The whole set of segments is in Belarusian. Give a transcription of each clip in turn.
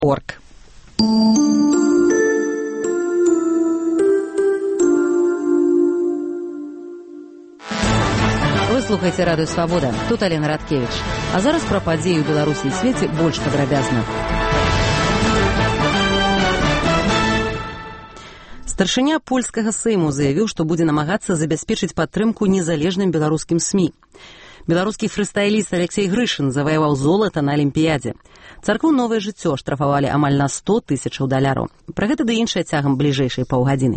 Орг. Вы слухаеце радыё Свабода. Тут Алена Радкевіч. А зараз пра падзеі ў Беларусі і свеце больш падрабязна. Старшыня польскага сейму заявіў, што будзе намагацца забяспечыць падтрымку незалежным беларускім СМІ. Беларускі фрыстайліст Алексей Грышын заваяваў золата на Алімпіядзе. Царкву «Новае жыццё» штрафавалі амаль на 100 000 даляраў. Пра гэта ды іншае цягам бліжэйшай паўгадзіны.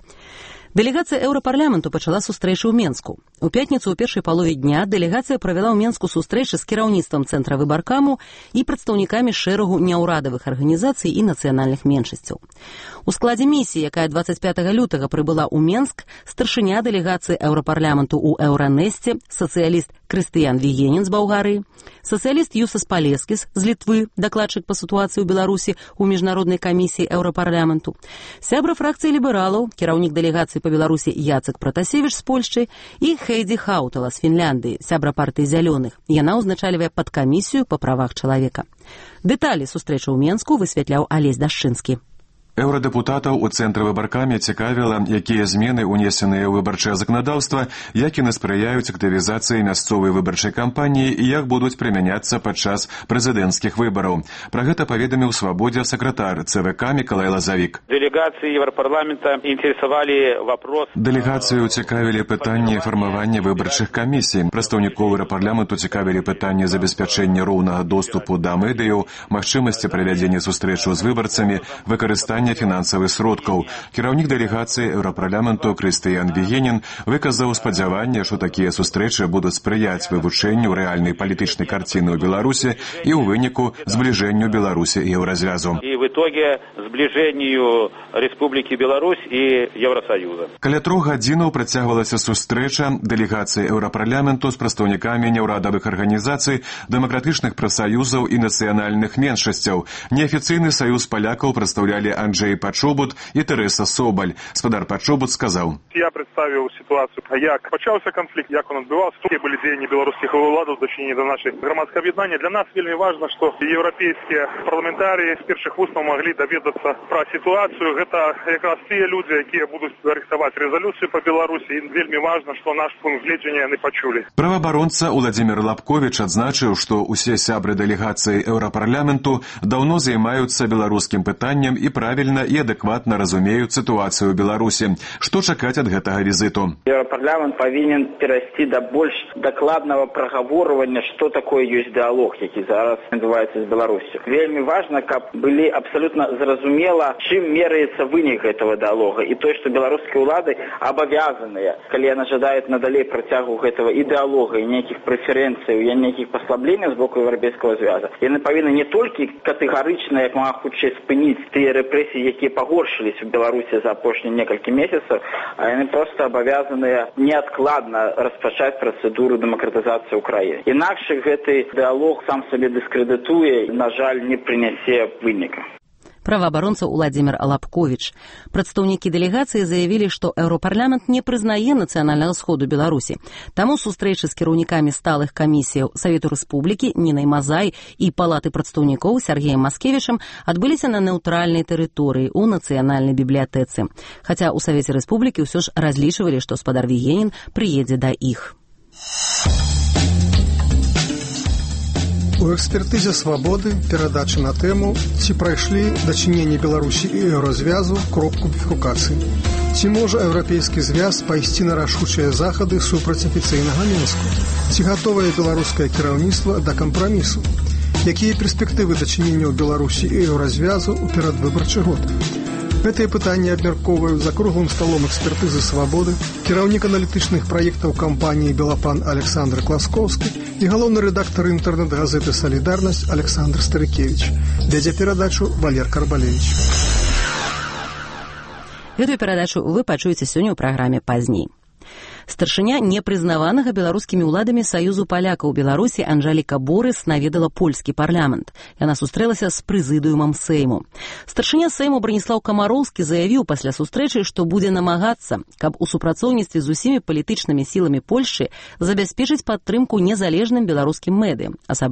Дэлегацыя Еўрапарламенту пачала сустрэчу ў Менску. У пятніцу ў першай палове дня дэлегацыя правяла ў Менску сустрэчы з кіраўніцтвам цэнтра выбаркаму і прадстаўнікамі шэрагу няўрадавых арганізацый і нацыянальных меншасцяў. У складзе місіі, якая 25 лютага прыбыла ў Менск, старшыня дэлегацыі Еўрапарламенту ў Еўранесце, сацыяліст Крыстыян Вігенін з Балгарыі, сацыяліст Юсас Палескіс з Літвы, дакладчык па сітуацыі ў Беларусі ў міжнароднай камісіі Еўрапарламенту, сябра фракцыі лібералаў, кіраўнік дэлегацыі па Беларусі Яцек Пратасевіч з Польшчы і Хейді Хаутала з Фінляндыі, сябра партыі зялёных. Яна ўзначальвае падкамісію па правах чалавека. Дэталі сустрэчы ў Менску высвятляў Алесь Дашчынскі. Еўрадэпутатаў у цэнтры выбаркамі цікавіла, якія змены ўнесеныя ў выбарчае заканадаўства, як яны спрыяюць актывізацыі мясцовай выбарчай кампаніі і як будуць прымяняцца падчас прэзідэнцкіх выбараў. Пра гэта паведаміў Свабодзе сакратар ЦВК Мікалай Лазавік. Дэлегацыі Еўрапарламента інтарэсавалі вопрос. Дэлегацыю цікавілі пытанні фармавання выбарчых камісій. Прадстаўнікоў Еўрапарламенту цікавілі пытанні забеспячэння роўнага доступу да медыяў, магчымасці правядзення сустрэчаў з выбарцамі, выкарыстання фінансавых сродкаў. Кіраўнік дэлегацыі Еўрапарламенту Крыстыян Вігенін выказаў спадзяванне, што такія сустрэчы будуць спрыяць вывучэнню рэальнай палітычнай карціны ў Беларусі і ў выніку збліжэнню Беларусі і Еўразвязу. І в итоге збліжэнню Рэспублікі Беларусь і Еўрасаюза. Каля 3 гадзінаў працягвалася сустрэча дэлегацыі Еўрапарламенту з прадстаўнікамі няўрадавых арганізацый, дэмакратычных прафсаюзаў і нацыянальных меншасцяў. Неафіцыйны саюз палякаў прадстаўлялі Анджэй Пачобут і Тэрэса Собаль. Спадар Пачобут сказаў: Я представіў сітуацыю, як пачаўся канфлікт, як он адбываўся, якія былі дзеянні беларускіх уладаў у дачыненні да нашай грамадскага аб'яднання. Для нас вельмі важна, што еўрапейскія парламентарыі з першых вуснаў маглі даведацца пра сітуацыю. Гэта якраз тыя людзі, якія будуць рыхтаваць рэзалюцыю па Беларусі. І вельмі важна, што наш пункт гледжання яны пачулі. Праваабаронца Уладзімір Лапковіч адзначыў, што ўсе сябры дэлегацыі Еўрапарламенту даўно займаюцца беларускім пытаннем і правільна і адэкватна разумеюць сітуацыю ў Беларусі. Што чакаць ад гэтага візіту? Еўрапарламент павінен перайсці да больш дакладнага прагаворвання, што такое ёсць дыалог, які зараз адбываецца з Беларусю. Вельмі важна, каб былі абсалютна зразумела, чым меряецца вынік гэтага дыалога і тое, што беларускія ўлады абавязаныя, калі яны жадаюць надалей працягу гэтага і дыалога, і нейкіх прэферэнцый, і нейкіх паслабленняў з боку Еўрапейскага звяза. Яны павінны не толькі катэгарычна, як мага хутчэй спыніць тыя рэпрэсіі, якія пагоршыліся ў Беларусі за апошнія некалькі месяцаў, а яны проста абавязаныя неадкладна распачаць працэдуру дэмакратызацыі ўкраіны. Інакш гэты дыалог сам сабе дыскрэдытуе і, на жаль, не прынясе выніка. Праваабаронца Уладзімір Лапковіч. Прадстаўнікі дэлегацыі заявілі, што Еўрапарламент не прызнае нацыянальнага сходу Беларусі. Таму сустрэчы з кіраўнікамі сталых камісіяў Савету Рэспублікі Нінай Мазай і Палаты прадстаўнікоў Сергеем Маскевічам адбыліся на нейтральнай тэрыторыі ў нацыянальнай бібліятэцы. Хаця ў Савеце Рэспублікі ўсё ж разлічвалі, што спадар Вігенін прыедзе да іх. У экспертызе «Свабоды» перадача на тэму «Ці прайшлі дачыненні Беларусі і Еўразвязу кропку біфуркацыі». Ці можа Еўрапейскі звяз пайсці на рашучыя захады супраць афіцыйнага Мінску? Ці гатовае беларускае кіраўніцтва да кампрамісу? Якія перспектывы дачыненняў Беларусі і Еўразвязу ў перадвыбарчы год? Гэтыя пытанні абмяркоўваюць за круглым сталом экспертызы «Свабоды» кіраўнік аналітычных праектаў кампаніі «Белапан» Александр Класкоўскі і галоўны рэдактар інтэрнэт-газеты «Салідарнасць» Александр Старыкевіч. Вядзе перадачу Валер Карбалевіч. Гэтую перадачу вы пачуеце сёння ў праграме пазней. Старшыня непрызнаванага беларускімі ўладамі Саюзу палякаў Беларусі Анжэліка Борыс наведала польскі парламент. Яна сустрэлася з прэзідыумам Сейму. Старшыня Сейму Браніслаў Камароўскі заявіў пасля сустрэчы, што будзе намагацца, каб у супрацоўніцтве з усімі палітычнымі сіламі Польшчы забяспечыць падтрымку незалежным беларускім медыям, асабліва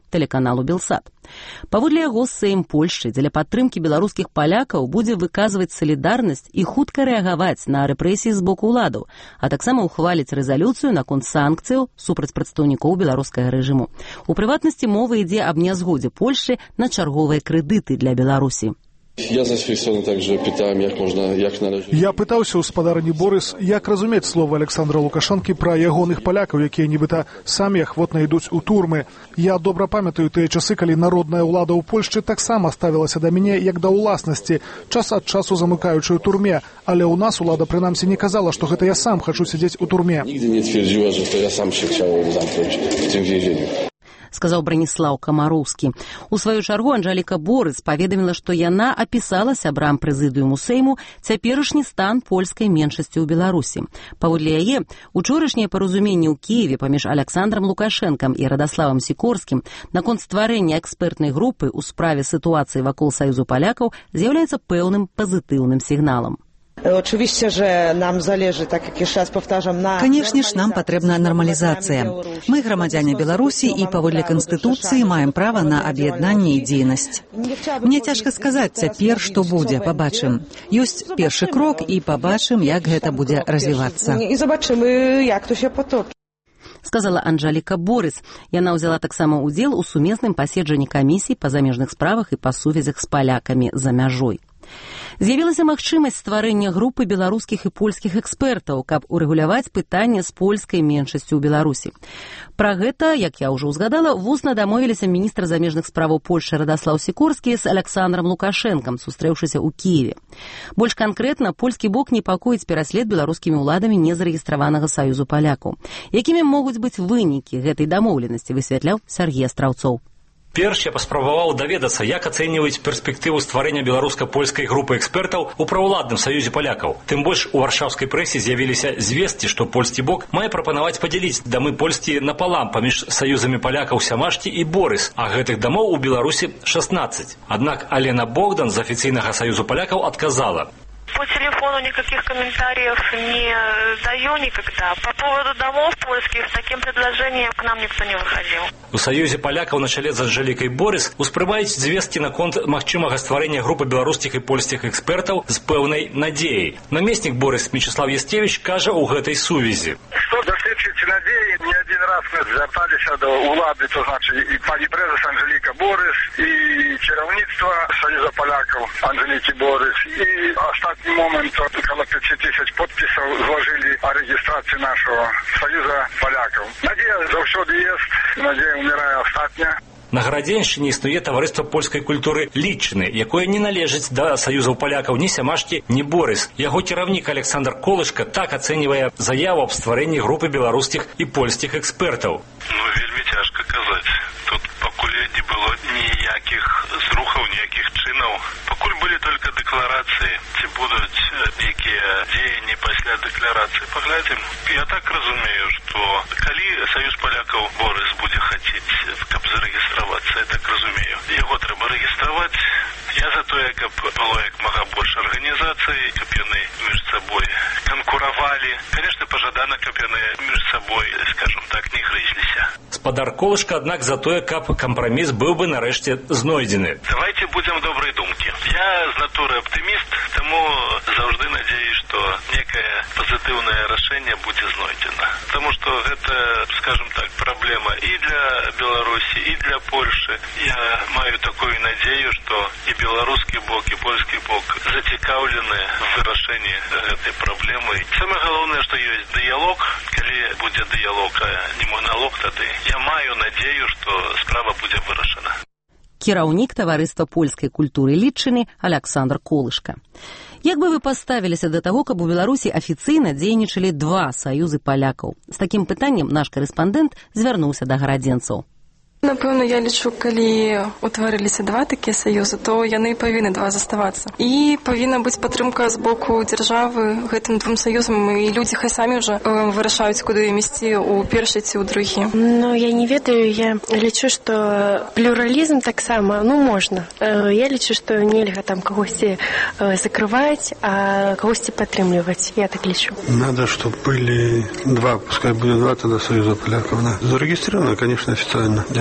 тэлеканалу «Белсат». Паводле яго, Сейм Польшчы дзеля падтрымкі беларускіх палякаў будзе выказваць салідарнасць і хутка рэагаваць на рэпрэсіі з боку ўладаў, а таксама ухваліць рэзалюцыю наконт санкцыяў супраць прадстаўнікоў беларускага рэжыму. У прыватнасці мова ідзе аб нязгодзе Польшчы на чарговыя крэдыты для Беларусі. Я за свой сон также пытам, як належить. Я пытаўся ў спадарні Борыс, як разумець словы Александра Лукашэнкі пра ягоных палякаў, якія нібыта самі ахвотна ідуць у турмы. Я добра памятаю тыя часы, калі народная ўлада ў Польшчы таксама ставілася да мяне як да ўласнасці, час ад часу замыкаючы ў турме, але ў нас улада прынамсі не казала, што гэта я сам хачу сядзець у турме. Нігdy не твierdziła, że to ja sam się chciał zamknąć w tym więzieniu. Сказаў Браніслаў Камароўскі. У сваю чаргу Анжэліка Борыс паведаміла, што яна апісала сябрам прэзідыуму Сейму цяперашні стан польскай меншасці ў Беларусі. Паводле яе, учорашняе паразуменне ў Кіеве паміж Аляксандрам Лукашэнкам і Радаславам Сікорскім наконт стварэння экспертнай групы ў справе сітуацыі вакол Саюзу палякаў з'яўляецца пэўным пазітыўным сігналам. Oczywiście, że nam zależy, tak jak jeszcze raz powtarzam, na... Конечно ж, нам потребна нормализация. Мы громадяне Беларуси и паводле Конституции маем право на объединение и деятельность. Мне тяжко сказать цяпер, что будет, побачим. Есть первый крок и побачим, как это будет развиваться. И побачим, как то się potoczy. Сказала Анжэліка Борыс. Яна ўзяла таксама ўдзел у сумесным паседжанні камісій па замежных справах і па сувязях з палякамі за мяжой. З'явілася магчымасць стварэння групы беларускіх і польскіх экспертаў, каб урэгуляваць пытанне з польскай меншасцю ў Беларусі. Пра гэта, як я ўжо ўзгадала, вусна дамовіліся міністр замежных справаў Польшчы Радаслаў Сікорскі з Аляксандрам Лукашэнкам, сустрэўшыся ў Кіеве. Больш канкрэтна, польскі бок непакоіць пераслед беларускімі ўладамі незарэгістраванага Саюзу палякаў. Якімі могуць быць вынікі гэтай дамоўленасці, высвятляў Сергей Астраўцоў. Перш я паспрабаваў даведацца, як ацэньваюць перспектыву стварэння беларуска-польскай групы экспертаў у праўладным саюзе палякаў. Тым больш у варшаўскай прэсе з'явіліся звесткі, што польскі бок мае прапанаваць падзяліць дамы польскі напалам паміж саюзамі палякаў Сямашці і Борыс, а гэтых дамоў у Беларусі 16. Аднак Алена Богдан з афіцыйнага саюзу палякаў адказала: По телефону никаких комментариев не даю никогда. По поводу домов польских с таким предложением к нам никто не выходил. У Саюзе палякаў на чале з Анжэлікай Борыс успрымаюць звесткі наконт магчымага стварэння групы беларускіх і польскіх экспертаў з пэўнай надзеяй. Намеснік Борыс Мечислав Естевич кажа ў гэтай сувязі. Што дасведчыць надзеі, не адзін раз мы звярталіся да ўлады, то значыць і пані прэзас Анжэліка Борыс, і кіраўніцтва Саюза палякаў Анжэлікі Борыс, і астатні момент около 5 тысяч подписаў зложили о регистрации нашего Союза поляков. Надея заўсёды есть, надея умирае астатня. На Гарадзеншчыне існуе таварыства польскай культуры Лічыны, якое не належыць да саюзаў палякаў ні Сямашкі, ні Борыс. Яго кіраўнік Александр Колышка так ацэньвае заяву аб стварэнні групы беларускіх і польскіх экспертаў. Вельмі цяжка казаць. Тут пакуль не было ніякіх зрухаў, ніякіх чынаў. Пакуль былі толькі дэкларацыі. Ці будуць якія дзеянні пасля дэкларацыі. Паглядзім. Я так разумею, што калі саюз палякаў Борыс будзе хацець, каб зарэгістравацца, я так разумею, яго трэба рэгістраваць. Я за тое, каб было як мага больш арганізацый, каб яны між сабой канкуравалі. Конечно, пажадана, каб яны між сабой, скажем так, не грызліся. Спадар Колышка, аднак, за тое, каб кампраміс быў бы нарэшце знойдзены. Давайте будзем добрай думкі. Я з натуры аптыміст, таму заўжды надзеюсь, што некае пазітыўнае рашэнне будзе знойдзена. Таму што гэта, скажем так, праблема і для Беларусі, і для Польшы. Я маю такую надзею, што і беларускі бок, і польскі бок зацікаўлены в вырашэнні гэтай праблемы. Самае галоўнае, што ёсць дыялог. Калі будзе дыялог, а не моналог, тады я маю надзею, што справа будзе вырашана. Кіраўнік таварыства польскай культуры Лічыны Александр Колышка. Як бы вы паставіліся да таго, каб у Беларусі афіцыйна дзейнічалі два саюзы палякаў? З такім пытаннем наш карэспандэнт звярнуўся да гарадзенцаў. Напэўна, я лічу, калі утварыліся два такія саюзы, то яны павінны два заставацца. І павінна быць падтрымка з боку дзяржавы гэтым двум саюзам, і людзі хай самі ўжо вырашаюць, куды ім ісці, у першы ці ў другі. Ну, я не ведаю, я лічу, што плюралізм таксама, можна. Я лічу, што нельга там кагосьці закрываць, а кагосьці падтрымліваць. Я так лічу. Надо, чтобы были два, пускай будет два тогда союза поляков. Да. Зарегистрировано, конечно, официально.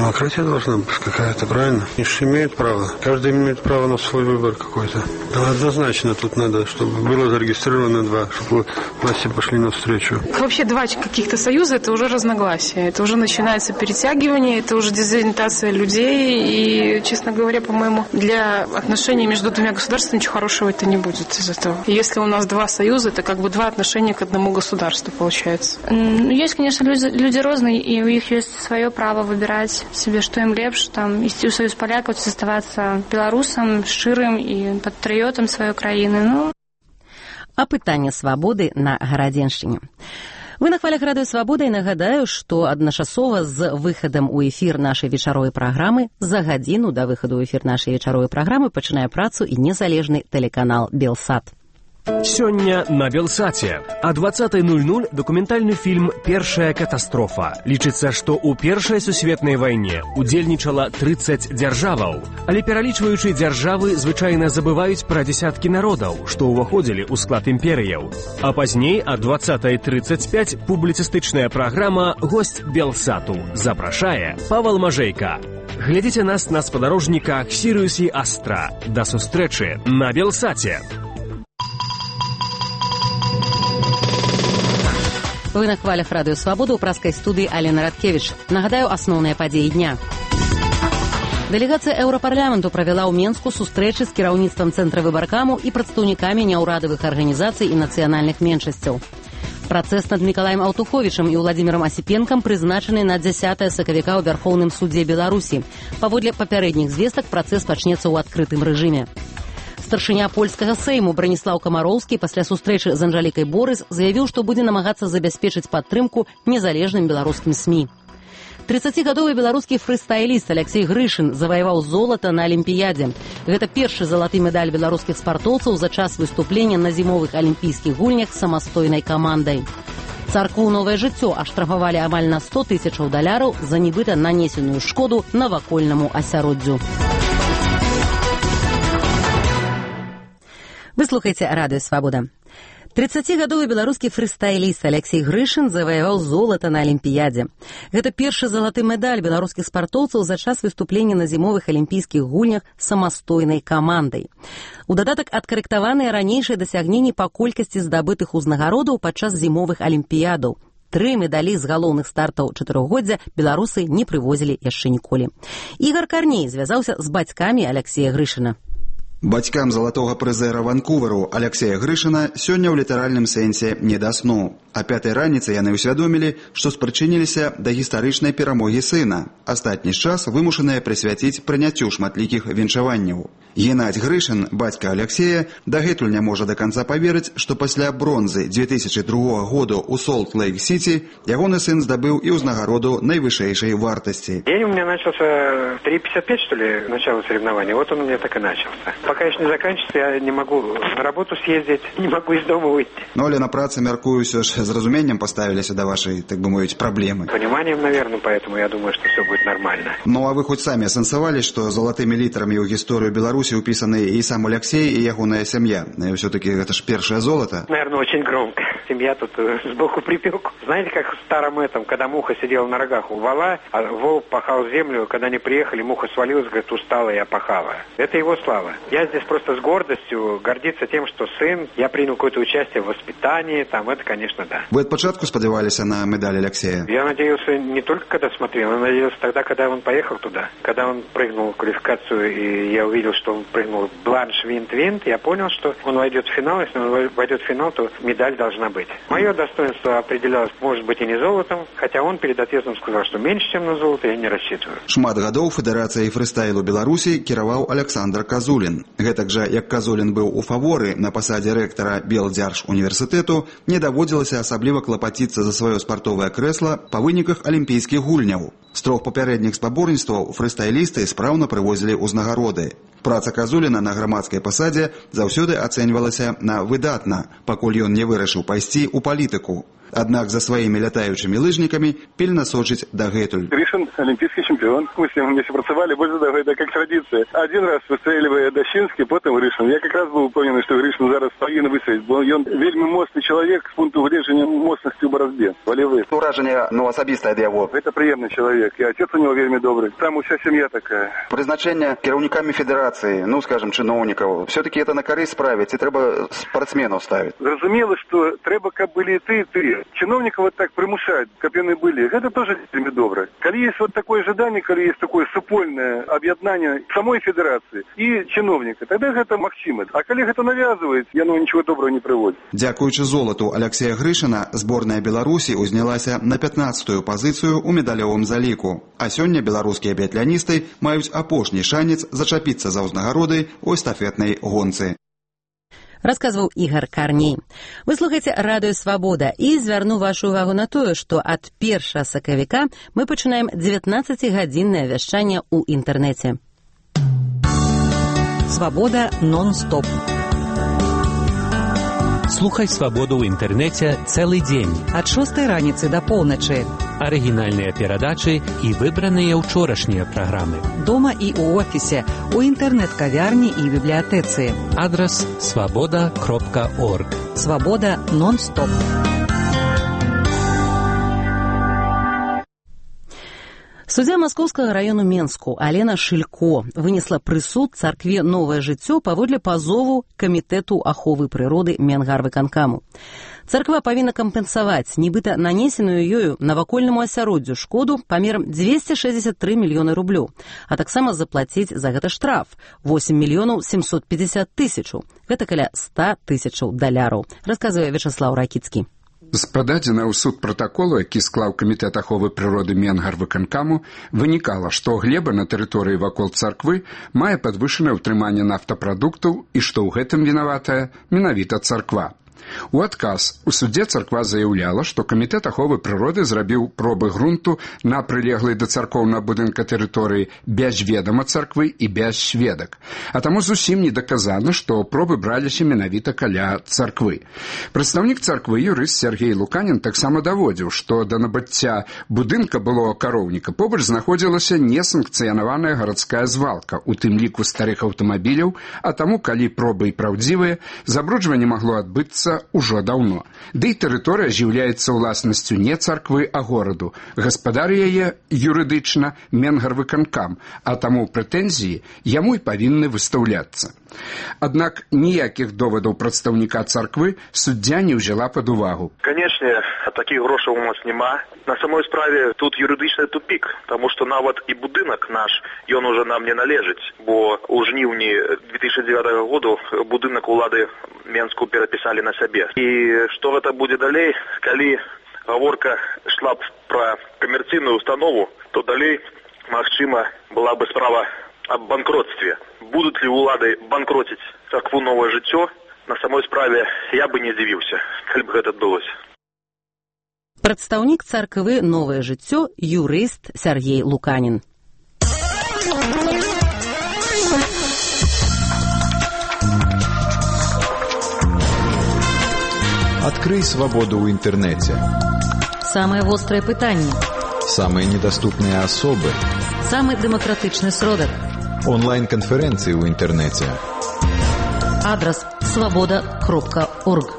Демократия должна быть какая-то, правильно? Они же имеют право. Каждый имеет право на свой выбор какой-то. Но однозначно тут надо, чтобы было зарегистрировано 2, чтобы власти пошли навстречу. Вообще 2 каких-то союза – это уже разногласия. Это уже начинается перетягивание, это уже дезориентация людей. И, честно говоря, по-моему, для отношений между 2 государствами ничего хорошего это не будет из этого. Если у нас 2 союза, это как бы 2 отношения к одному государству получается. Есть, конечно, люди разные, и у них есть свое право выбирать себе, что им лепш, там, идти в Союз поляков, оставаться белорусам, шчырым и патрыётам сваёй краіны. Ну. А пытанне свабоды на Гарадзеншчыне. Вы на хвалях радыё «Свабода» і нагадаю, што адначасова з выхадам у эфір нашай вечаровай праграмы за гадзіну да выхаду ў эфір нашай вечаровай праграмы пачынае працу і незалежны тэлеканал «Белсат». Сёння на Белсаце. О 20:00 документальны фільм «Першая катастрофа». Лічыцца, што ў Першай сусветнай вайне удзельнічала 30 дзяржаваў. Але пералічваючы дзяржавы, звычайна забываюць пра дзясяткі народаў, што ўваходзілі ў склад імперыяў. А пазней о 20:35 публіцыстычная праграма «Госць Белсату» запрашае Павел Мажейка. Глядзіце нас на спадарожніках Сірыусі Астра. Да сустрэчы на Белсаце. Вы на хвалях радыё «Свабода» ў праскай студыі Алена Радкевіч. Нагадаю, асноўныя падзеі дня. Дэлегацыя Еўрапарламенту правяла ў Менску сустрэчы з кіраўніцтвам Цэнтра выбаркаму і прадстаўнікамі няўрадавых арганізацый і нацыянальных меншасцяў. Працэс над Мікалаем Аўтуховічам і Владзімірам Асіпенкам прызначаны на 10 сакавіка ў Вярхоўным судзе Беларусі. Паводле папярэдніх звестак працэс пачнецца ў адкрытым рэжыме. Старшыня польскага сейму Браніслаў Камароўскі пасля сустрэчы з Анжалікай Борыс заявіў, што будзе намагацца забяспечыць падтрымку незалежным беларускім СМІ. 30-гадовы беларускі фрыстайліст Алексей Грышын заваяваў золата на Алімпіядзе. Гэта першы залаты медаль беларускіх спартоўцаў за час выступлення на зімовых алімпійскіх гульнях самастойнай камандай. Царкву «Новае жыццё» аштрафавалі амаль на $100,000 за нібыта нанесеную шкоду навакольнаму асяроддзю. Вы слухаеце радыё «Свабода». 30-гадовы беларускі фрыстайліст Алексей Грышын заваяваў золата на Алімпіядзе. Гэта першы залаты медаль беларускіх спартоўцаў за час выступлення на зімовых алімпійскіх гульнях самастойнай камандай. У дадатак адкарэктаваныя ранейшыя дасягненні па колькасці здабытых узнагародаў падчас зімовых алімпіядаў. 3 медалі з галоўных стартаў чатырохгоддзя беларусы не прывозілі яшчэ ніколі. Ігар Карней звязаўся з бацькамі Алексея Грышына. Бацькам залатога прызэра Ванкуверу Алексея Грышына сёння ў літаральным сэнсе не да сну. А 5 раніцы яны ўсвядомілі, што спрычыніліся да гістарычнай перамогі сына. Астатні час вымушаныя прысвяціць прыняццю шматлікіх віншаванняў. Геннадзь Грышын, бацька Алексея, дагэтуль не можа да канца паверыць, што пасля бронзы 2002 году ў Солт-Лейк-Сіці ягоны сын здабыў і ўзнагароду найвышэйшай вартасці. День у меня начался 3:55, что ли, начало соревнований. Вот он у меня так и начался. Пока еще не заканчивается, я не могу на работу съездить, не могу из дома выйти. Ну, але на працы, мяркую, ўсё ж з разуменнем паставіліся да вашай, так бы мовіць, праблемы. Пониманием, наверное, поэтому я думаю, что все будет нормально. Ну, а вы хоть самі асэнсавалі, што залатымі літарамі ў гісторыю Беларусі ўпісаны і сам Алексей, і ягоная сям'я? Все-таки это ж першае золото. Наверное, очень громко. Семья тут сбоку припеку. Знаете, как в старом этом, когда муха сидела на рогах у вола, а вол пахал землю, когда они приехали, муха свалилась, говорит, устала, я пахала. Это его слава. Я здесь просто с гордостью гордиться тем, что сын, я принял какое-то участие в воспитании, там, это, конечно, да. Вы от початку сподевались на медаль Алексея? Я надеялся не только когда смотрел, я надеялся тогда, когда он поехал туда. Когда он прыгнул в квалификацию, и я увидел, что он прыгнул бланш, винт, винт, я понял, что он войдет в финал. Если он войдет в финал, то медаль должна быть. Мое достоинство определялось, может быть, и не золотом, хотя он перед отъездом сказал, что меньше, чем на золото, я не рассчитываю. Шмат гадоў Федэрацыяй фрыстайлу Беларусі кіраваў Александр Казулін. Гэтак жа, як Казулін быў у фаворы на пасадзе рэктара Белдзяржуніверсітэту, не даводзілася асабліва клапаціцца за сваё спартовае крэсла па выніках алімпійскіх гульняў. З 3 папярэдніх спаборніцтваў фрыстайлісты спраўна прывозілі ўзнагароды. Праца Казуліна на грамадскай пасадзе заўсёды ацэньвалася на выдатна, пакуль ён не вырашыў пайсці ў палітыку. Аднак за сваімі лятаючымі лыжнікамі пільна сочыць дагэтуль. Гришин олимпийский чемпион. Мы с ним вместе працевали, больше того, это как традиция. Один раз выстреливая Дощинский, потом Гришин. Я как раз был упевнений, что Гришин зараз повинен выстрелить, бо он вельми моцный человек с пункту гледжання моцності в боротьбі. Волевые. Ураження, особисте ад яго. Это приемный человек, и отец у него вельми добрый. Там вся семья такая. Призначение кіраўнікамі федерации, скажем, чиновников, все-таки это на користь справе, ці треба спортсменов ставить? Зразумело, что треба, каб были и ты. Чиновников вот так примушают, каб яны были. Это тоже вельми добро. Коли есть вот такое ожидание, коли есть такое супольное объединение самой федерации и чиновника, тогда это максимум. А коли это навязывает, яно ничего доброго не приводит. Дзякуючы золату Алексея Грышина, зборная Беларусі узнялася на 15-ю пазіцыю ў медалёвым заліку. А сёння беларускія біятланісты маюць апошні шанец зачапіцца за ўзнагароды ў эстафетнай гонцы. Расказваў Ігор Карней. Вы слухаеце радыё «Свабода» і звярну вашу увагу на тое, што ад 1 сакавіка мы пачынаем 19-гадзіннае вяшчанне ў інтэрнэце. Свабода нон-стоп. Слухай «Свабоду» ў інтэрнэце цэлы дзень. Ад 6 раніцы да поўначы. Арыгінальныя перадачы і выбраныя ўчорашнія праграмы. Дома і ў офісе, у інтэрнэт-кавярні і бібліятэцы. Адрас свабода.орг. Свабода нон-стоп. Суддзя Маскоўскага раёну Менску Алена Шылько вынесла прысуд царкве «Новае жыццё» паводле пазову Камітэту аховы прыроды Менгарвыканкаму. Царква павінна кампенсаваць нібыта нанесеную ёю навакольнаму асяроддзю шкоду памерам 263 мільёны рублёў, а таксама заплаціць за гэта штраф 8 мільёнаў 750 тысячаў. Гэта каля 100 тысячаў даляраў, расказвае Вячаслаў Ракіцкі. З пададзенага ў суд пратаколу, які склаў Камітэт аховы прыроды Менгарвыканкаму, вынікала, што глеба на тэрыторыі вакол царквы мае падвышанае ўтрыманне нафтапрадуктаў і што ў гэтым вінаватая менавіта царква. У адказ у судзе царква заяўляла, што Камітэт аховы прыроды зрабіў пробы грунту на прылеглай да царкоўнага будынка тэрыторыі без ведама царквы і без сведак. А таму зусім не даказана, што пробы браліся менавіта каля царквы. Прадстаўнік царквы юрыст Сергей Луканін таксама даводзіў, што да набыцця будынка былога кароўніка побач знаходзілася несанкцыянаваная гарадская звалка, у тым ліку старых аўтамабіляў, а таму, калі пробы і праўдзівыя, забруджванне магло адбыцца ужо даўно. Ды і тэрыторыя з'яўляецца ўласнасцю не царквы, а гораду. Гаспадар яе юрыдычна Менгарвыканкам, а таму прэтэнзіі яму і павінны выстаўляцца. Аднак ніякіх довадаў прадстаўніка царквы суддзя не ўзяла пад увагу. Канечне, такіх грошаў у нас няма. На самой справе тут юрыдычны тупік, таму што нават і будынак наш, ён уже нам не належыць, бо ў жніўні 2009 году будынак улады Менску перапісалі на сябе. І што гэта будзе далей, калі гаворка шла б пра камерцыйную установу, то далей, магчыма, была бы справа об банкротстве. Будут ли улады банкротить царкву «Новое жыццё»? На самой справе я бы не здзівіўся, калі бы гэта адбылося. Прадстаўнік царквы «Новае жыццё» юрыст Сергей Луканін. Открой свободу в интернете. Самые острые пытания. Самые недоступные особы. Самый демократичный сродок. Онлайн-конференции в интернете. Адрес свобода.орг.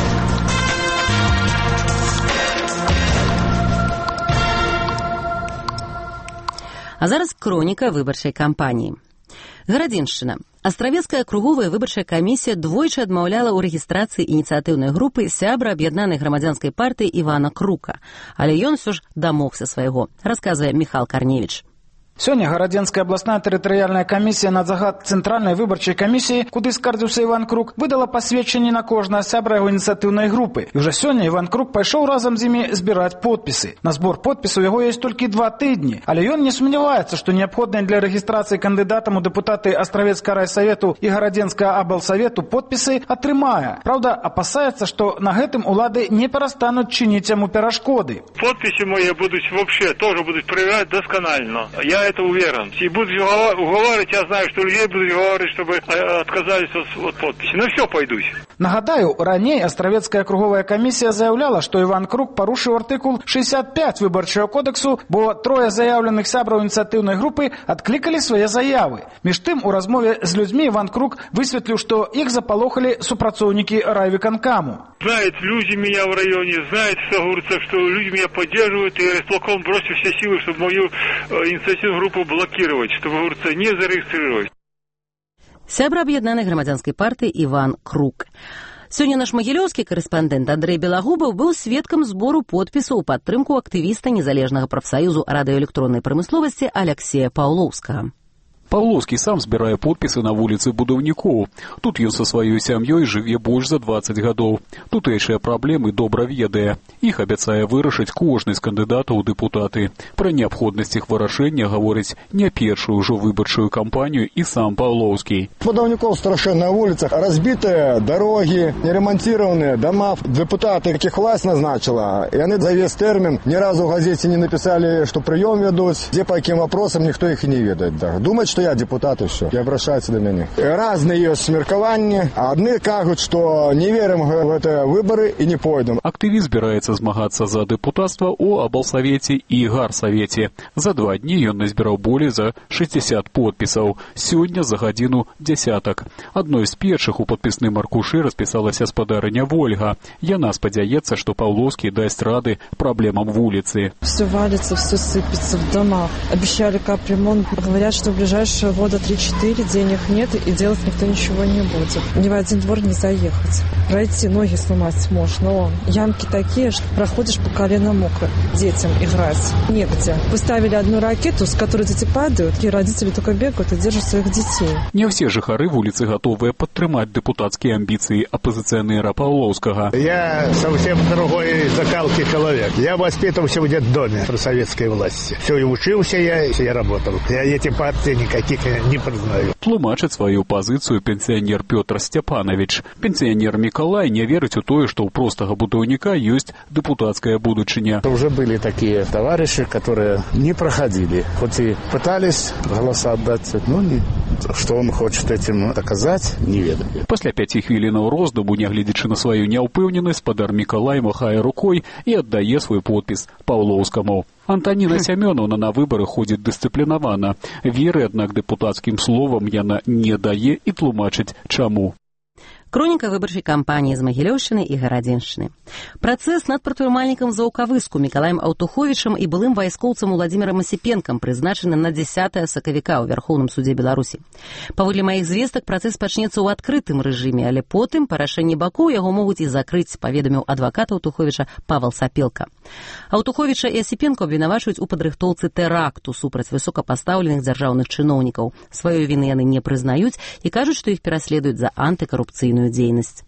А зараз хроніка выбарчай кампаніі. Гарадзіншчына. Астравецкая круговая выбарчая камісія двойчы адмаўляла ў рэгістрацыі ініцыятыўнай групы сябра аб'яднанай грамадзянскай партыі Івана Крука. Але ён усё ж дамогся свайго, расказвае Міхал Карневіч. Сёння Гарадзенская абласная тэрытарыяльная камісія на загад цэнтральнай выбарчай камісіі, куды скардзіўся Іван Крук, выдала пасведчанне на кожнага сябра яго ініцыятыўнай групы. І ўжо сёння Іван Крук пайшоў разам з імі збіраць подпісы. На збор подпісаў яго ёсць толькі 2 тыдні, але ён не сумняваецца, што неабходныя для рэгістрацыі кандыдатам у дэпутаты Астравецкага райсавету і Гарадзенскага аблсавету подпісы атрымае. Праўда, апасаецца, што на гэтым улады не перастануць чыніць яму перашкоды. Подписи мои будут вообще тоже будут проверять досконально. Я это уверен. И будут уговаривать, я знаю, что людей будут уговаривать, чтобы отказались от подписи. Ну все, пойдусь. Нагадаю, раней Астравецкая круговая камісія заяўляла, што Іван Крук парушыў артыкул 65 выбарчага кодексу, бо трое заявленых сябраў ініцыятыўнай групы адклікалі свае заявы. Між тым, у размове з людзьмі Іван Крук высветліў, што іх запалохалі супрацоўнікі райвыканкаму. Знают люди меня в районе, знают, что говорится, что люди меня поддерживают, и исполком бросил все силы, чтобы мою инициативную группу блокировать, чтобы, говорится, не зарегистрировать. Сябра аб'яднанай грамадзянскай партыі Іван Крук. Сёння наш магілёўскі карэспандэнт Андрэй Белагубаў быў сведкам збору подпісаў у падтрымку актывіста незалежнага прафсаюзу радыёэлектроннай прамысловасці Аляксея Паўлоўскага. Паўлоўскі сам збірае подпісы на вуліцы будаўнікоў. Тут ён са сваёй сям'ёй жыве больш за 20 гадоў. Тутэйшыя праблемы добра ведае. Іх абяцае вырашыць кожны з кандыдатаў у дэпутаты. Пра неабходнасць іх вырашэння гаворыць не першую ўжо выбарчую кампанію і сам Паўлоўскі. Будаўнікоў страшэнна на вуліцах, разбітыя дарогі, неремонтированные дома. Депутаты, якіх власть назначила, яны за весь тэрмін ні разу ў газеце не написали, што прыём вядуць, дзе па якім вопросам ніхто іх і не ведае. Думаць, что я депутат и все, и обращаются до меня. Разные есть смеркования. Одни кажут, что не верим в это выборы и не пойдем. Активист збираецца змагацца за дэпутацтва ў аблсавеце і гарсавеце. За 2 дні ён назбіраў болей за 60 подпісаў. Сёння за гадзіну десятак. Адной з першых у падпісным аркушы распісалася спадарыня Вольга. Яна спадзяецца, што Паўлоўскі дасць рады праблемам вуліцы. Все валится, все сыпется в домах. Обещали капремонт. Говорят, что в ближайшие года 3-4 денег нет и делать никто ничего не будет. Ни в один двор не заехать. Пройти, ноги сломать можно. Но ямки такие, что проходишь по колено мокро. Детям играть негде. Поставили одну ракету, с которой дети падают, и родители только бегают и держат своих детей. Не все жыхары вуліцы готовыя падтрымаць депутатские амбиции оппозиционера Паўлоўскага. Я совсем другой закалки человек. Я воспитывался в детдоме при советской власти. Все, и учился я работал. Я эти партии никаких не признаю. Тлумачыць сваю пазіцыю пенсіянер Пётр Сцяпанович. Пенсіянер Миколай не верыць у тое, што ў простага будаўніка ёсць депутатская будучыня. Уже были такие товарищи, которые не проходили. Хоть и пытались голоса отдать, но что он хочет этим доказать, не ведаю. Пасля 5 хвілінаў роздуму, нягледзячы на сваю няўпэўненасць, спадар Миколай махае рукой і аддае свой подпіс Паўлоўскаму. Антоніна Сямёнаўна на выборы ходзіць дысцыплінавана. Веры, аднак, дэпутацкім словам яна не дае і тлумачыць чаму. Хроніка выбарчай кампаніі з Магілёўшчыны і Гарадзеншчыны. Працэс над прадпрымальнікам Заўкавыску Мікалаем Аўтуховічам і былым вайскоўцам Уладзімірам Асіпенкам прызначаны на 10 сакавіка ў Вярхоўным судзе Беларусі. Паводле маіх звестак, працэс пачнецца ў адкрытым рэжыме, але потым, па рашэнні бакоў, яго могуць і закрыць, паведаміў адвакат Аўтуховіча Павал Сапелка. Аўтуховіча і Асіпенка абвінавачваюць у падрыхтоўцы тэракту супраць высокапастаўленых дзяржаўных чыноўнікаў. Сваёй віны яны не прызнаюць і кажуць, што іх пераследуюць за антыкарупцыйную дзейнасць.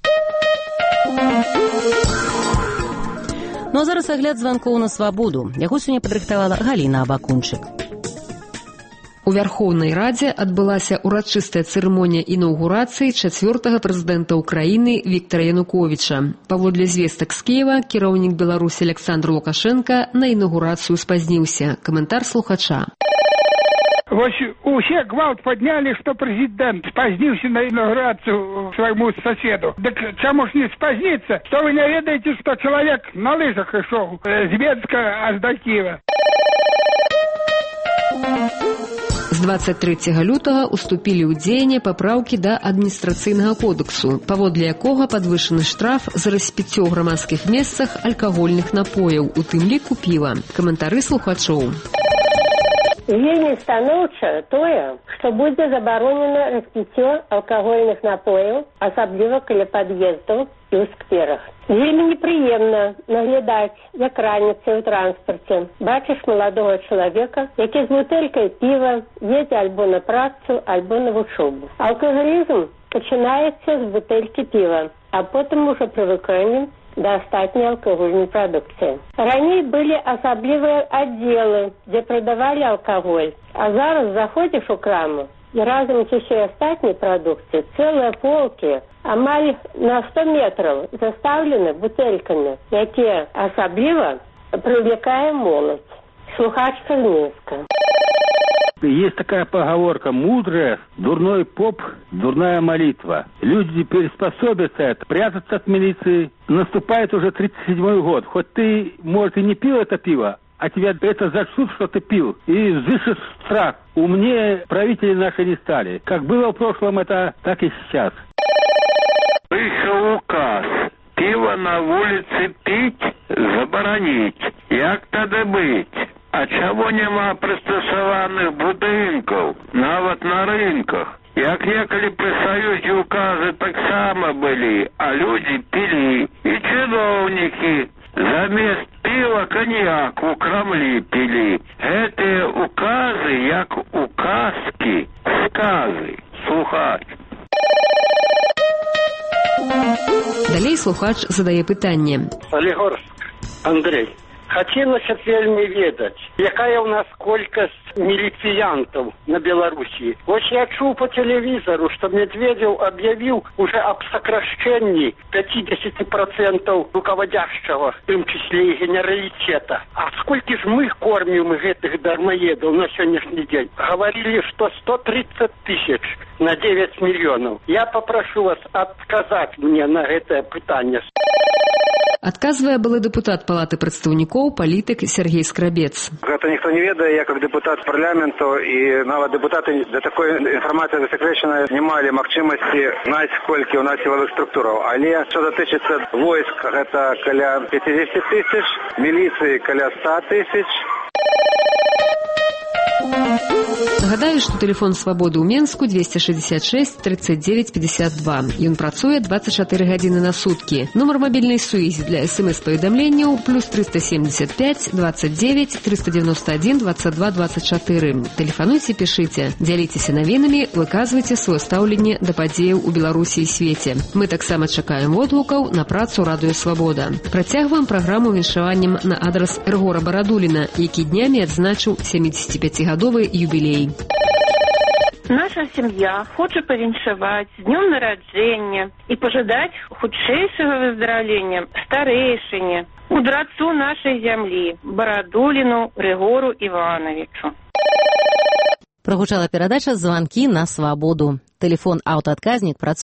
Ну а зараз агляд званкоў на свабоду. Яго сёння падрыхтавала Галіна Абакунчык. У Вярхоўнай Радзе адбылася ўрачыстая цырымонія інаўгурацыі 4-га прэзідэнта ўкраіны Віктара Януковіча. Паводле звестак з Кіева, кіраўнік Беларусі Александр Лукашенка на інаўгурацыю спазніўся. Каментар слухача. Вось усе гвалт паднялі, што прэзідэнт спазніўся на інаўгурацыю свайму соседу. Дык чаму ж не спазніцца? Што вы не ведаеце, што чалавек на лыжах ішоў з Менска аж да Кіева? З 23 лютага уступілі ў дзеянне папраўкі да адміністрацыйнага кодексу, паводле якога падвышаны штраф за распіццё ў грамадскіх месцах алкагольных напояў, у тым ліку піва. Каментары слухачоў. Вельмі станоўча тое, што будзе забаронена распіццё алкагольных напояў, асабліва каля пад'ездаў і ў скверах. Вельмі непрыемна наглядаць, як раніцай у транспарце бачыш маладога чалавека, які з бутэлькай піва едзе альбо на працу, альбо на вучобу. Алкагалізм пачынаецца з бутэлькі піва, а потым ужо прывыканнем да астатняй алкагольнай прадукцыі. Раней былі асаблівыя аддзелы, дзе прадавалі алкаголь, а зараз заходзіш у краму і разам з усёй астатняй прадукцыі цэлыя полкі амаль на 100 метраў застаўлены бутэлькамі, якія асабліва прывлекае моладзь. Слухачка з Мінска. Есть такая поговорка: мудрая, дурной поп, дурная молитва. Люди приспособятся это, прятаться от милиции. Наступает уже 37-й год. Хоть ты, может, и не пил это пиво, а тебя это зачтут, что ты пил, и взыщешь страх. Умнее правители наши не стали. Как было в прошлом, это так и сейчас. Вышел указ. Пиво на улице пить, заборонить. Як тады быть? А чего нема пристосованных будинков, нават на рынках? Як ехали при Союзе указы, так само были, а люди пили. И чиновники замест пива коньяк у Кремле пили. Эти указы, як указки, сказы. Слухач. Далей слухач задае пытанне. Солигорск, Андрей. Хацелася б вельмі ведаць, якая ў нас колькасць міліцыянтаў на Беларусі. Вось я чуў по телевізору, што Медведев аб'явіў уже аб сокрашчэнні 50% руководящего, в тым числе і генералитета. А сколькі ж мы кормім гэтых дармаедаў на сённяшні дзень? Говорили, что 130 тысяч на 9 миллионов. Я попрошу вас отказать мне на гэтае пытанне. Адказвае былы дэпутат палаты прадстаўнікоў палітык Сергей Скрабец. Гэта ніхто не ведае, я как дэпутат парламенту і нават дэпутаты да такой інфармацыі засекрэчанай не малі магчымасці знаць, колькі ў нас сілавых структураў. Але што датычыцца войск, гэта каля 50 тысяч, міліцыі каля 100 тысяч. Нагадаю, што тэлефон свабоды ў Менску 266 39 52. Ён працуе 24 гадзіны на суткі. Нумар мабільнай сувязі для СМС-паведамленняў +375 29 391 22 24. Тэлефануйце, пішыце, дзяліцеся навінамі, выказвайце сваё стаўленне да падзеяў у Беларусі і свеце. Мы таксама чакаем водгукаў на працу Радыё Свабода. Працягваем праграму віншаваннем на адрас Рыгора Барадуліна, які днямі адзначыў 75-гадовы юбілей. Наша сям'я хоча павіншаваць з днём нараджэння і пажадаць хутчэйшага выздараўлення старэйшыне, мудрацу нашай зямлі, Барадуліну Рыгору Івановичу. Прогучала перадача «Звонки на свободу». Телефон аўтаадказнік працуе